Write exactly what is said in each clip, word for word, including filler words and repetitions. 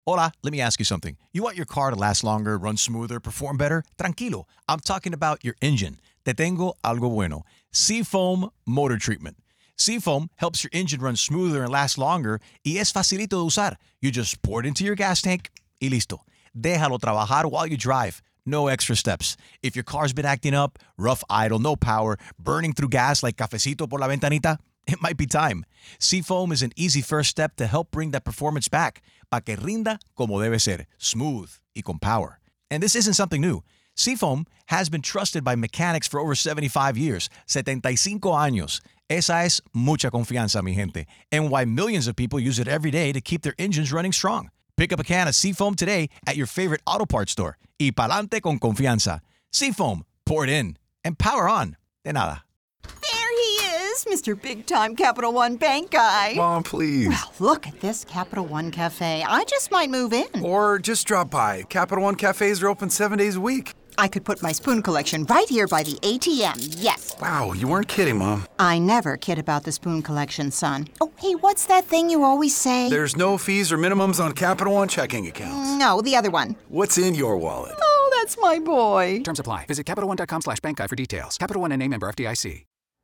Hola, let me ask you something. You want your car to last longer, run smoother, perform better? Tranquilo. I'm talking about your engine. Te tengo algo bueno. Seafoam Motor Treatment. Seafoam helps your engine run smoother and last longer y es facilito de usar. You just pour it into your gas tank y listo. Déjalo trabajar while you drive. No extra steps. If your car's been acting up, rough idle, no power, burning through gas like cafecito por la ventanita, it might be time. Seafoam is an easy first step to help bring that performance back, pa que rinda como debe ser, smooth y con power. And this isn't something new. Seafoam has been trusted by mechanics for over seventy-five years, setenta y cinco años. Esa es mucha confianza, mi gente, and why millions of people use it every day to keep their engines running strong. Pick up a can of Seafoam today at your favorite auto parts store. Y pa'lante con confianza. Seafoam, pour it in, and power on. De nada. Mister Big Time Capital One Bank guy. Mom, please. Well, look at this Capital One Cafe. I just might move in. Or just drop by. Capital One cafes are open seven days a week. I could put my spoon collection right here by the A T M, yes. Wow, you weren't kidding, Mom. I never kid about the spoon collection, son. Oh, hey, what's that thing you always say? There's no fees or minimums on Capital One checking accounts. No, the other one. What's in your wallet? Oh, that's my boy. Terms apply. Visit CapitalOne.com slash bank guide for details. Capital One N A member F D I C.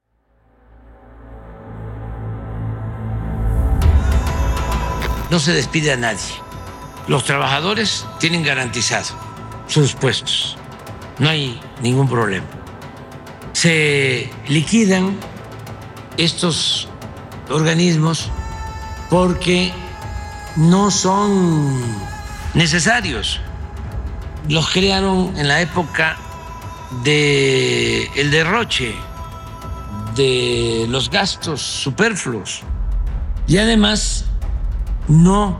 No se despide a nadie. Los trabajadores tienen garantizado sus puestos. No hay ningún problema. Se liquidan estos organismos porque no son necesarios. Los crearon en la época del derroche, de los gastos superfluos y además no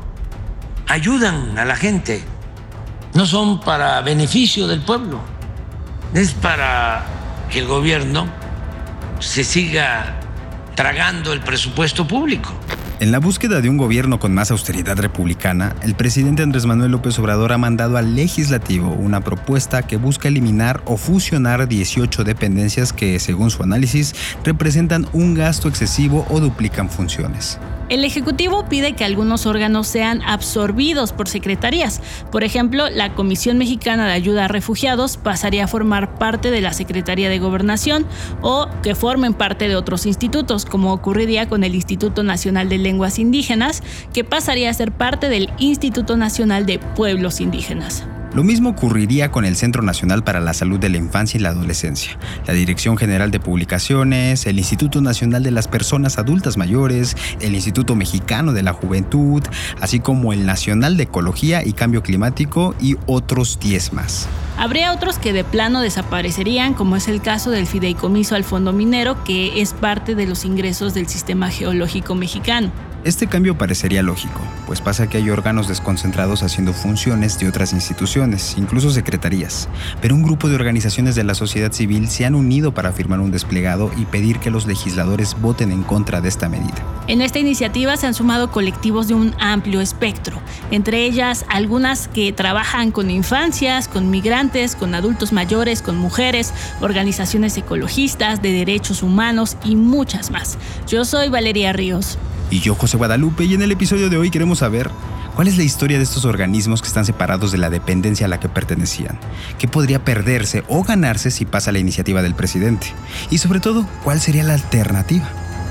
ayudan a la gente, no son para beneficio del pueblo, es para que el gobierno se siga tragando el presupuesto público. En la búsqueda de un gobierno con más austeridad republicana, el presidente Andrés Manuel López Obrador ha mandado al legislativo una propuesta que busca eliminar o fusionar dieciocho dependencias que, según su análisis, representan un gasto excesivo o duplican funciones. El Ejecutivo pide que algunos órganos sean absorbidos por secretarías. Por ejemplo, la Comisión Mexicana de Ayuda a Refugiados pasaría a formar parte de la Secretaría de Gobernación o que formen parte de otros institutos, como ocurriría con el Instituto Nacional de Lenguas Indígenas, que pasaría a ser parte del Instituto Nacional de Pueblos Indígenas. Lo mismo ocurriría con el Centro Nacional para la Salud de la Infancia y la Adolescencia, la Dirección General de Publicaciones, el Instituto Nacional de las Personas Adultas Mayores, el Instituto Mexicano de la Juventud, así como el Nacional de Ecología y Cambio Climático y otros diez más. Habría otros que de plano desaparecerían, como es el caso del Fideicomiso al Fondo Minero, que es parte de los ingresos del Sistema Geológico Mexicano. Este cambio parecería lógico, pues pasa que hay órganos desconcentrados haciendo funciones de otras instituciones, incluso secretarías, pero un grupo de organizaciones de la sociedad civil se han unido para firmar un desplegado y pedir que los legisladores voten en contra de esta medida. En esta iniciativa se han sumado colectivos de un amplio espectro, entre ellas algunas que trabajan con infancias, con migrantes, con adultos mayores, con mujeres, organizaciones ecologistas, de derechos humanos y muchas más. Yo soy Valeria Ríos. Y yo, José Guadalupe, y en el episodio de hoy queremos saber cuál es la historia de estos organismos que están separados de la dependencia a la que pertenecían, qué podría perderse o ganarse si pasa la iniciativa del presidente, y sobre todo, cuál sería la alternativa.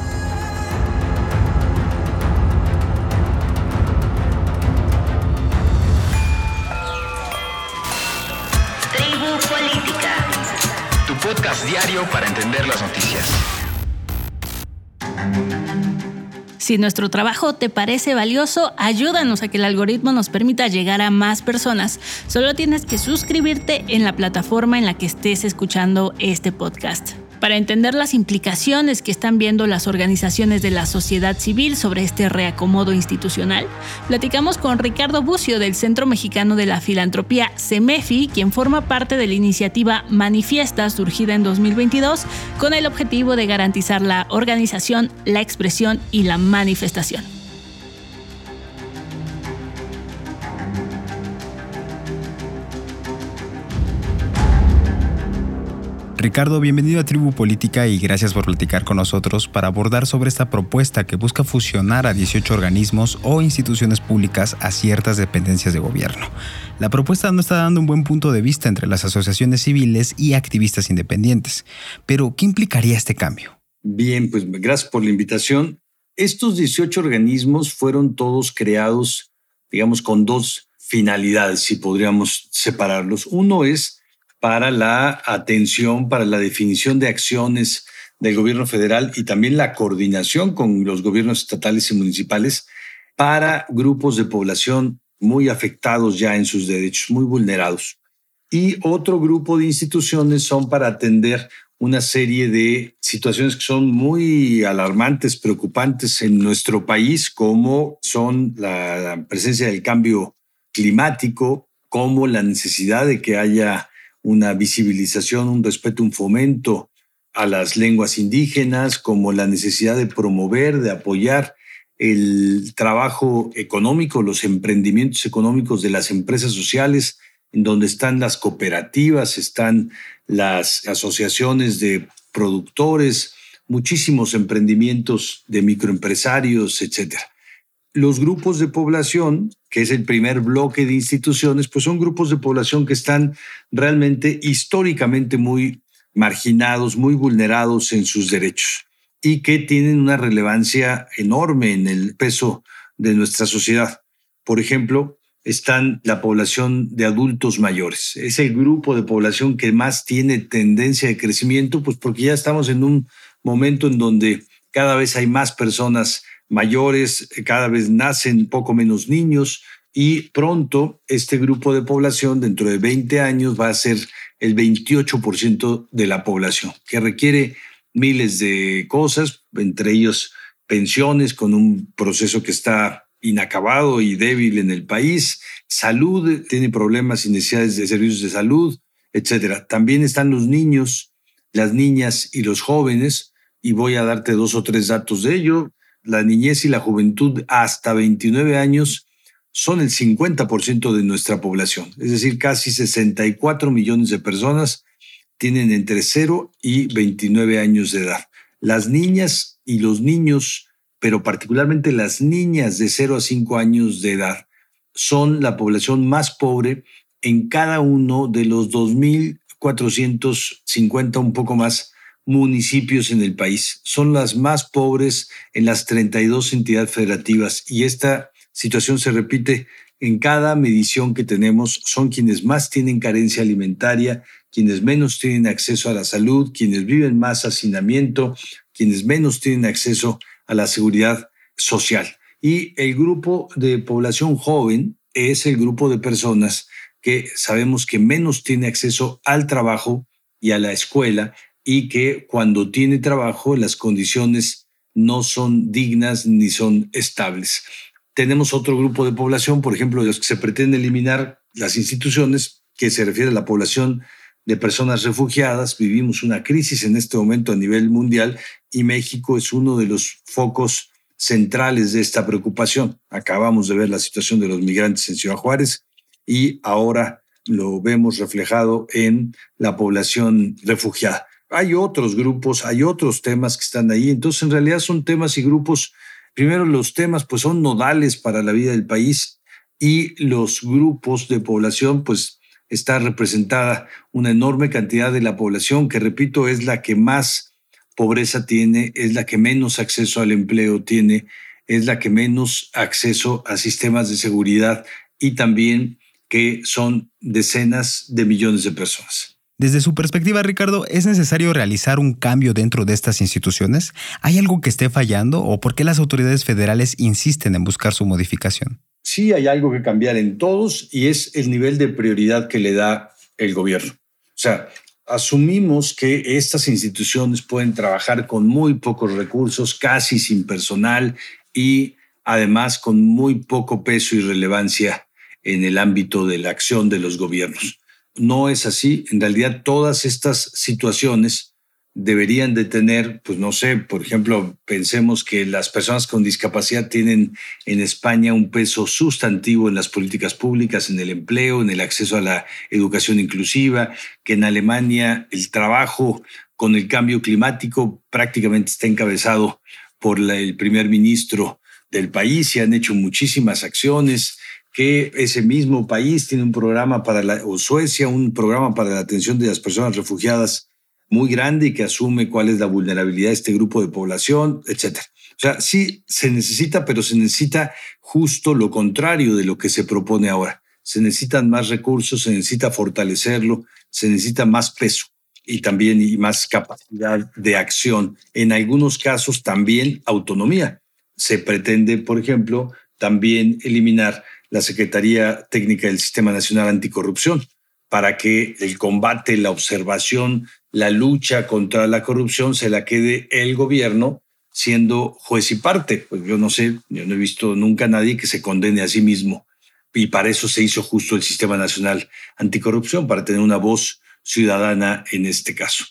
Tribu Política, tu podcast diario para entender las noticias. Si nuestro trabajo te parece valioso, ayúdanos a que el algoritmo nos permita llegar a más personas. Solo tienes que suscribirte en la plataforma en la que estés escuchando este podcast. Para entender las implicaciones que están viendo las organizaciones de la sociedad civil sobre este reacomodo institucional, platicamos con Ricardo Bucio del Centro Mexicano de la Filantropía, CEMEFI, quien forma parte de la iniciativa Manifiesta, surgida en dos mil veintidós, con el objetivo de garantizar la organización, la expresión y la manifestación. Ricardo, bienvenido a Tribu Política y gracias por platicar con nosotros para abordar sobre esta propuesta que busca fusionar a dieciocho organismos o instituciones públicas a ciertas dependencias de gobierno. La propuesta no está dando un buen punto de vista entre las asociaciones civiles y activistas independientes. Pero, ¿qué implicaría este cambio? Bien, pues gracias por la invitación. Estos dieciocho organismos fueron todos creados, digamos, con dos finalidades, si podríamos separarlos. Uno es para la atención, para la definición de acciones del gobierno federal y también la coordinación con los gobiernos estatales y municipales para grupos de población muy afectados ya en sus derechos, muy vulnerados. Y otro grupo de instituciones son para atender una serie de situaciones que son muy alarmantes, preocupantes en nuestro país, como son la presencia del cambio climático, como la necesidad de que haya una visibilización, un respeto, un fomento a las lenguas indígenas, como la necesidad de promover, de apoyar el trabajo económico, los emprendimientos económicos de las empresas sociales, en donde están las cooperativas, están las asociaciones de productores, muchísimos emprendimientos de microempresarios, etcétera. Los grupos de población, que es el primer bloque de instituciones, pues son grupos de población que están realmente históricamente muy marginados, muy vulnerados en sus derechos y que tienen una relevancia enorme en el peso de nuestra sociedad. Por ejemplo, están la población de adultos mayores. Es el grupo de población que más tiene tendencia de crecimiento, pues porque ya estamos en un momento en donde cada vez hay más personas mayores, cada vez nacen poco menos niños y pronto este grupo de población dentro de veinte años va a ser el veintiocho por ciento de la población, que requiere miles de cosas, entre ellos pensiones con un proceso que está inacabado y débil en el país, salud, tiene problemas y necesidades de servicios de salud, etcétera. También están los niños, las niñas y los jóvenes, y voy a darte dos o tres datos de ello. La niñez y la juventud hasta veintinueve años son el cincuenta por ciento de nuestra población. Es decir, casi sesenta y cuatro millones de personas tienen entre cero y veintinueve años de edad. Las niñas y los niños, pero particularmente las niñas de cero a cinco años de edad, son la población más pobre en cada uno de los dos mil cuatrocientos cincuenta, un poco más, municipios en el país. Son las más pobres en las treinta y dos entidades federativas y esta situación se repite en cada medición que tenemos. Son quienes más tienen carencia alimentaria, quienes menos tienen acceso a la salud, quienes viven más hacinamiento, quienes menos tienen acceso a la seguridad social. Y el grupo de población joven es el grupo de personas que sabemos que menos tiene acceso al trabajo y a la escuela, y que cuando tiene trabajo las condiciones no son dignas ni son estables. Tenemos otro grupo de población, por ejemplo, de los que se pretende eliminar las instituciones, que se refiere a la población de personas refugiadas. Vivimos una crisis en este momento a nivel mundial y México es uno de los focos centrales de esta preocupación. Acabamos de ver la situación de los migrantes en Ciudad Juárez y ahora lo vemos reflejado en la población refugiada. Hay otros grupos, hay otros temas que están ahí. Entonces, en realidad son temas y grupos. Primero, los temas pues son nodales para la vida del país y los grupos de población, pues está representada una enorme cantidad de la población que, repito, es la que más pobreza tiene, es la que menos acceso al empleo tiene, es la que menos acceso a sistemas de seguridad y también que son decenas de millones de personas. Desde su perspectiva, Ricardo, ¿es necesario realizar un cambio dentro de estas instituciones? ¿Hay algo que esté fallando o por qué las autoridades federales insisten en buscar su modificación? Sí, hay algo que cambiar en todos y es el nivel de prioridad que le da el gobierno. O sea, asumimos que estas instituciones pueden trabajar con muy pocos recursos, casi sin personal y además con muy poco peso y relevancia en el ámbito de la acción de los gobiernos. No es así. En realidad, todas estas situaciones deberían de tener, pues no sé, por ejemplo, pensemos que las personas con discapacidad tienen en España un peso sustantivo en las políticas públicas, en el empleo, en el acceso a la educación inclusiva, que en Alemania el trabajo con el cambio climático prácticamente está encabezado por la, el primer ministro del país y han hecho muchísimas acciones, que ese mismo país tiene un programa para la, o Suecia, un programa para la atención de las personas refugiadas muy grande y que asume cuál es la vulnerabilidad de este grupo de población, etcétera. O sea, sí se necesita, pero se necesita justo lo contrario de lo que se propone ahora. Se necesitan más recursos, se necesita fortalecerlo, se necesita más peso y también y más capacidad de acción. En algunos casos también autonomía. Se pretende, por ejemplo, también eliminar la Secretaría Técnica del Sistema Nacional Anticorrupción para que el combate, la observación, la lucha contra la corrupción se la quede el gobierno siendo juez y parte. Pues yo no sé, yo no he visto nunca a nadie que se condene a sí mismo. Y para eso se hizo justo el Sistema Nacional Anticorrupción, para tener una voz ciudadana en este caso.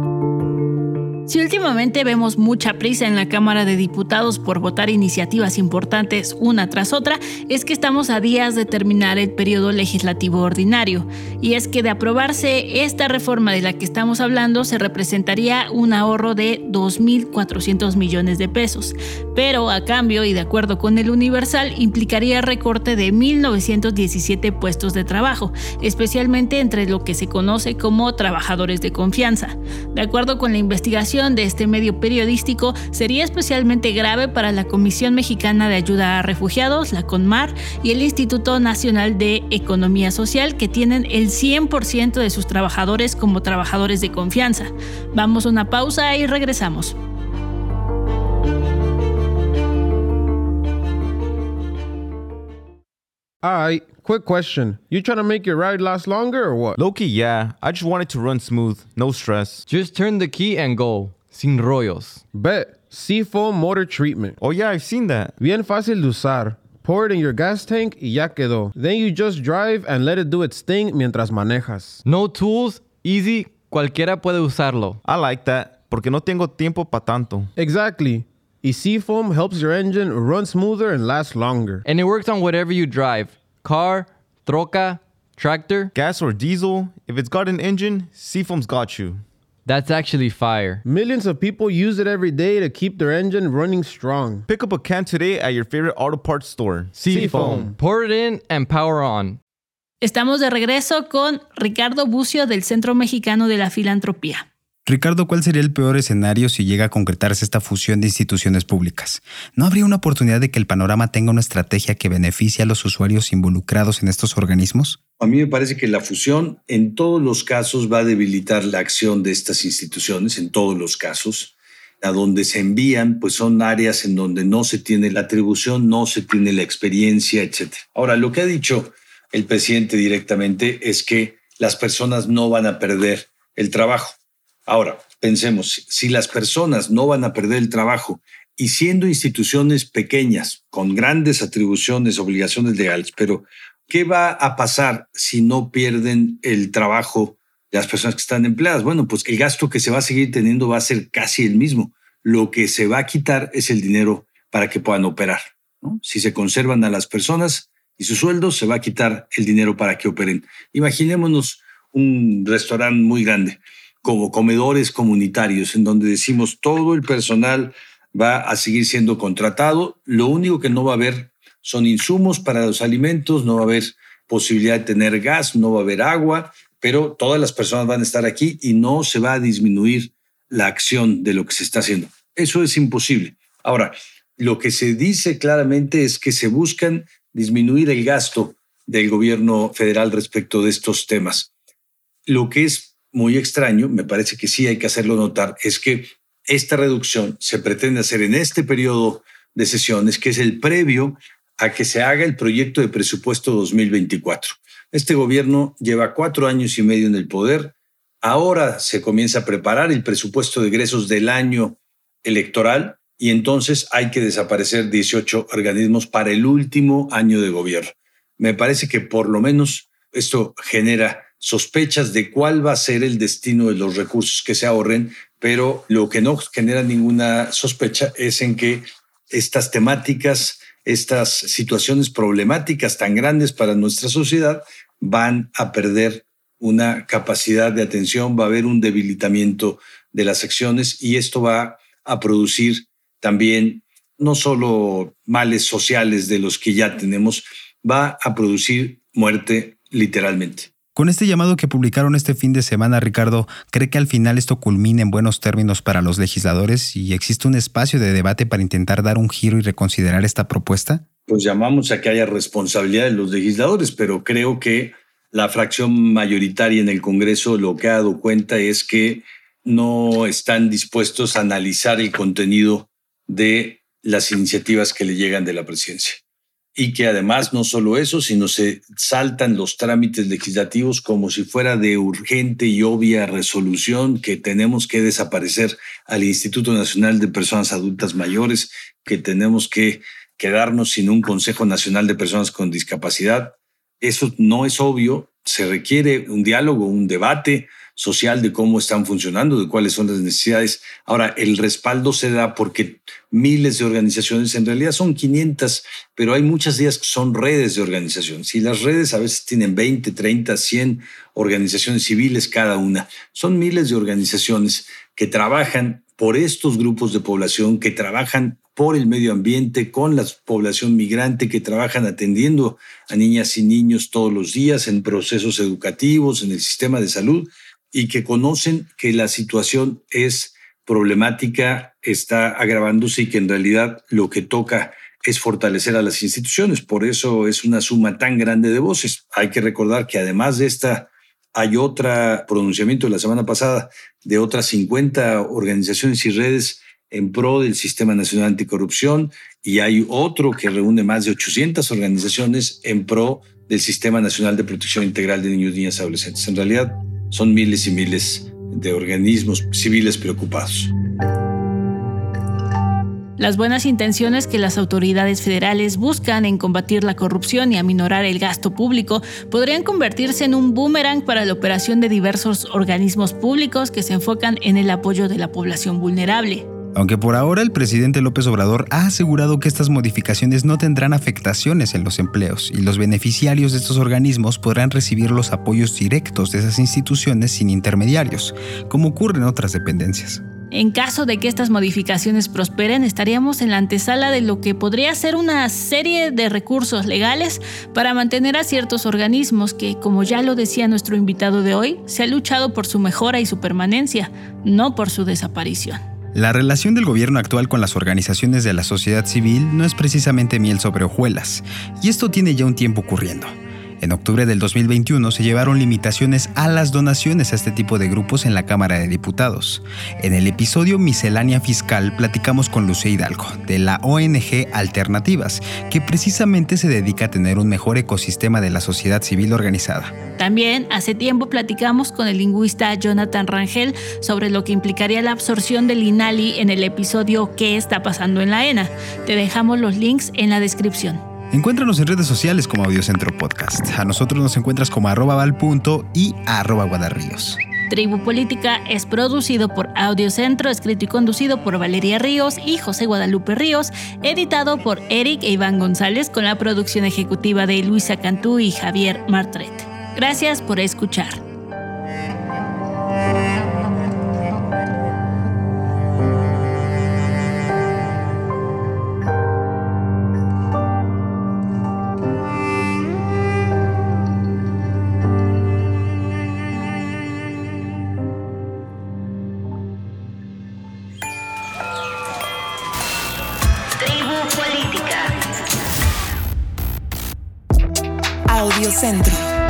Si últimamente vemos mucha prisa en la Cámara de Diputados por votar iniciativas importantes una tras otra, es que estamos a días de terminar el periodo legislativo ordinario. Y es que de aprobarse esta reforma de la que estamos hablando, se representaría un ahorro de dos mil cuatrocientos millones de pesos. Pero a cambio, y de acuerdo con el Universal, implicaría recorte de mil novecientos diecisiete puestos de trabajo, especialmente entre lo que se conoce como trabajadores de confianza. De acuerdo con la investigación de este medio periodístico, sería especialmente grave para la Comisión Mexicana de Ayuda a Refugiados, la CONMAR, y el Instituto Nacional de Economía Social, que tienen el cien por ciento de sus trabajadores como trabajadores de confianza. Vamos a una pausa y regresamos. Alright, quick question. You trying to make your ride last longer or what? Low-key, yeah. I just want it to run smooth, no stress. Just turn the key and go. Sin rollos. Bet. Seafoam Motor Treatment. Oh yeah, I've seen that. Bien fácil de usar. Pour it in your gas tank y ya quedó. Then you just drive and let it do its thing mientras manejas. No tools, easy, cualquiera puede usarlo. I like that, porque no tengo tiempo pa' tanto. Exactly. Y Seafoam helps your engine run smoother and last longer. And it works on whatever you drive. Car, troca, tractor. Gas or diesel, if it's got an engine, Seafoam's got you. That's actually fire. Millions of people use it every day to keep their engine running strong. Pick up a can today at your favorite auto parts store. Seafoam. Pour it in and power on. Estamos de regreso con Ricardo Bucio del Centro Mexicano de la Filantropía. Ricardo, ¿cuál sería el peor escenario si llega a concretarse esta fusión de instituciones públicas? ¿No habría una oportunidad de que el panorama tenga una estrategia que beneficie a los usuarios involucrados en estos organismos? A mí me parece que la fusión en todos los casos va a debilitar la acción de estas instituciones, en todos los casos. A donde se envían, pues son áreas en donde no se tiene la atribución, no se tiene la experiencia, etcétera. Ahora, lo que ha dicho el presidente directamente es que las personas no van a perder el trabajo. Ahora, pensemos, si las personas no van a perder el trabajo y siendo instituciones pequeñas, con grandes atribuciones, obligaciones legales, pero ¿qué va a pasar si no pierden el trabajo las personas que están empleadas? Bueno, pues el gasto que se va a seguir teniendo va a ser casi el mismo. Lo que se va a quitar es el dinero para que puedan operar, ¿no? Si se conservan a las personas y sus sueldos, se va a quitar el dinero para que operen. Imaginémonos un restaurante muy grande, como comedores comunitarios, en donde decimos todo el personal va a seguir siendo contratado. Lo único que no va a haber son insumos para los alimentos, no va a haber posibilidad de tener gas, no va a haber agua, pero todas las personas van a estar aquí y no se va a disminuir la acción de lo que se está haciendo. Eso es imposible. Ahora, lo que se dice claramente es que se buscan disminuir el gasto del gobierno federal respecto de estos temas. Lo que es muy extraño, me parece que sí hay que hacerlo notar, es que esta reducción se pretende hacer en este periodo de sesiones, que es el previo a que se haga el proyecto de presupuesto dos mil veinticuatro. Este gobierno lleva cuatro años y medio en el poder. Ahora se comienza a preparar el presupuesto de egresos del año electoral y entonces hay que desaparecer dieciocho organismos para el último año de gobierno. Me parece que por lo menos esto genera sospechas de cuál va a ser el destino de los recursos que se ahorren, pero lo que no genera ninguna sospecha es en que estas temáticas, estas situaciones problemáticas tan grandes para nuestra sociedad van a perder una capacidad de atención, va a haber un debilitamiento de las acciones y esto va a producir también no solo males sociales de los que ya tenemos, va a producir muerte literalmente. Con este llamado que publicaron este fin de semana, Ricardo, ¿cree que al final esto culmine en buenos términos para los legisladores y existe un espacio de debate para intentar dar un giro y reconsiderar esta propuesta? Pues llamamos a que haya responsabilidad de los legisladores, pero creo que la fracción mayoritaria en el Congreso lo que ha dado cuenta es que no están dispuestos a analizar el contenido de las iniciativas que le llegan de la presidencia. Y que además no solo eso, sino se saltan los trámites legislativos como si fuera de urgente y obvia resolución que tenemos que desaparecer al Instituto Nacional de Personas Adultas Mayores, que tenemos que quedarnos sin un Consejo Nacional de Personas con Discapacidad. Eso no es obvio, se requiere un diálogo, un debate social de cómo están funcionando, de cuáles son las necesidades. Ahora, el respaldo se da porque miles de organizaciones, en realidad son quinientas, pero hay muchas de ellas que son redes de organizaciones. Y las redes a veces tienen veinte, treinta, cien organizaciones civiles cada una. Son miles de organizaciones que trabajan por estos grupos de población, que trabajan por el medio ambiente, con la población migrante, que trabajan atendiendo a niñas y niños todos los días en procesos educativos, en el sistema de salud, y que conocen que la situación es problemática, está agravándose y que en realidad lo que toca es fortalecer a las instituciones. Por eso es una suma tan grande de voces. Hay que recordar que además de esta, hay otro pronunciamiento de la semana pasada de otras cincuenta organizaciones y redes en pro del Sistema Nacional Anticorrupción y hay otro que reúne más de ochocientas organizaciones en pro del Sistema Nacional de Protección Integral de Niños, Niñas y Adolescentes. En realidad son miles y miles de organismos civiles preocupados. Las buenas intenciones que las autoridades federales buscan en combatir la corrupción y aminorar el gasto público podrían convertirse en un boomerang para la operación de diversos organismos públicos que se enfocan en el apoyo de la población vulnerable. Aunque por ahora el presidente López Obrador ha asegurado que estas modificaciones no tendrán afectaciones en los empleos y los beneficiarios de estos organismos podrán recibir los apoyos directos de esas instituciones sin intermediarios, como ocurre en otras dependencias. En caso de que estas modificaciones prosperen, estaríamos en la antesala de lo que podría ser una serie de recursos legales para mantener a ciertos organismos que, como ya lo decía nuestro invitado de hoy, se ha luchado por su mejora y su permanencia, no por su desaparición. La relación del gobierno actual con las organizaciones de la sociedad civil no es precisamente miel sobre hojuelas, y esto tiene ya un tiempo ocurriendo. En octubre del dos mil veintiuno se llevaron limitaciones a las donaciones a este tipo de grupos en la Cámara de Diputados. En el episodio Miscelánea Fiscal platicamos con Lucía Hidalgo, de la O N G Alternativas, que precisamente se dedica a tener un mejor ecosistema de la sociedad civil organizada. También hace tiempo platicamos con el lingüista Jonathan Rangel sobre lo que implicaría la absorción del INALI en el episodio ¿Qué está pasando en la ENA? Te dejamos los links en la descripción. Encuéntranos en redes sociales como Audiocentro Podcast. A nosotros nos encuentras como arroba valpunto y arroba guadarríos. Tribu Política es producido por Audiocentro, escrito y conducido por Valeria Ríos y José Guadalupe Ríos, editado por Eric e Iván González con la producción ejecutiva de Luisa Cantú y Javier Martret. Gracias por escuchar. Audiocentro.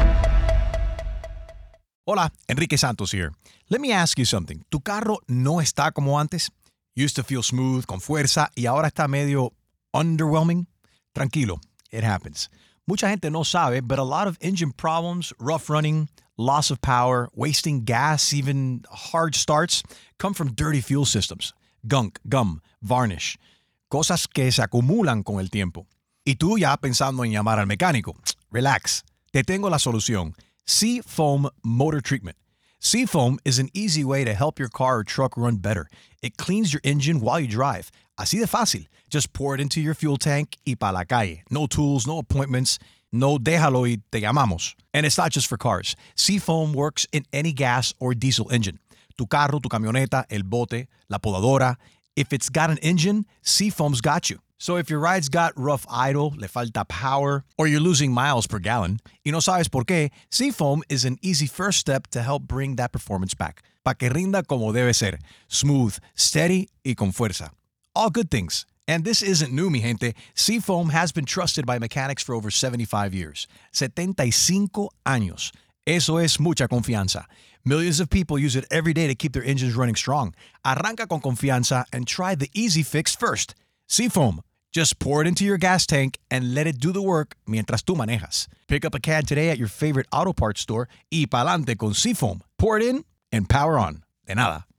Hola, Enrique Santos here. Let me ask you something. ¿Tu carro no está como antes? Used to feel smooth, con fuerza, y ahora está medio underwhelming? Tranquilo, it happens. Mucha gente no sabe, but a lot of engine problems, rough running, loss of power, wasting gas, even hard starts, come from dirty fuel systems. Gunk, gum, varnish. Cosas que se acumulan con el tiempo. Y tú ya pensando en llamar al mecánico. Relax, te tengo la solución. Seafoam Motor Treatment. Seafoam is an easy way to help your car or truck run better. It cleans your engine while you drive. Así de fácil. Just pour it into your fuel tank y pa la calle. No tools, no appointments, no déjalo y te llamamos. And it's not just for cars. Seafoam works in any gas or diesel engine. Tu carro, tu camioneta, el bote, la podadora. If it's got an engine, Seafoam's got you. So if your ride's got rough idle, le falta power, or you're losing miles per gallon, y no sabes por qué, Seafoam is an easy first step to help bring that performance back. Pa que rinda como debe ser. Smooth, steady, y con fuerza. All good things. And this isn't new, mi gente. Seafoam has been trusted by mechanics for over seventy-five years. setenta y cinco años. Eso es mucha confianza. Millions of people use it every day to keep their engines running strong. Arranca con confianza and try the easy fix first. Seafoam. Just pour it into your gas tank and let it do the work mientras tú manejas. Pick up a can today at your favorite auto parts store y pa'lante con Seafoam. Pour it in and power on. De nada.